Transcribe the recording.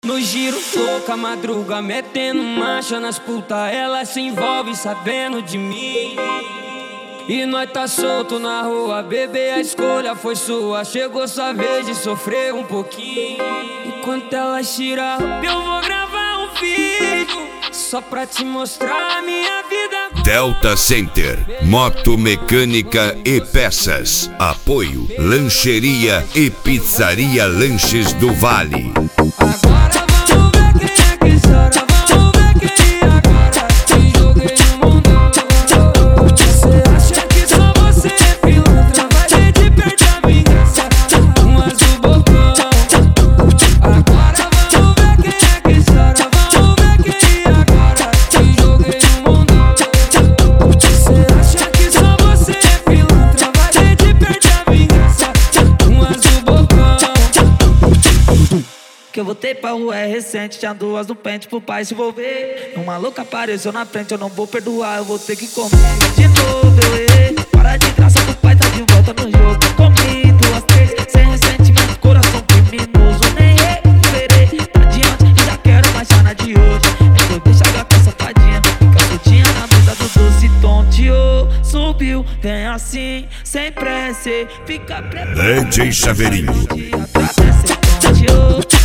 No giro, louca madruga, metendo marcha nas puta. Ela se envolve sabendo de mim. E nós tá solto na rua, bebê, a escolha foi sua. Chegou sua vez de sofrer um pouquinho. Enquanto ela tira, eu vou gravar um vídeo só pra te mostrar a minha vida. Delta Center, moto mecânica e peças. Apoio, lancheria e pizzaria Lanches do Vale. Agora vamos ver quem é que chora, vamos ver quem agora te joguei no mundo. Você acha que só você é pilantra, vai ver de perto a vingança, umas do bocão. Agora vamos ver quem é que chora, vamos ver quem agora te joguei no mundo. Você acha que só você é pilantra, vai ver de perto a vingança, umas do bocão. Que eu voltei pra rua é recente, tinha duas no pente pro pai se envolver. Um maluco apareceu na frente, eu não vou perdoar, eu vou ter que comer de novo, eu errei. Para de graça que o pai tá de volta no jogo. Comi duas, três, sem ressentimento, coração criminoso. Nem recuperei, tá adiante e já quero mais chana de hoje. Então deixa a gata safadinha, fica soltinha na mesa do doce tonteou. Subiu, vem assim, sem pressa, fica preparado. DJ Chaveirinho. Atravessa, tonteou.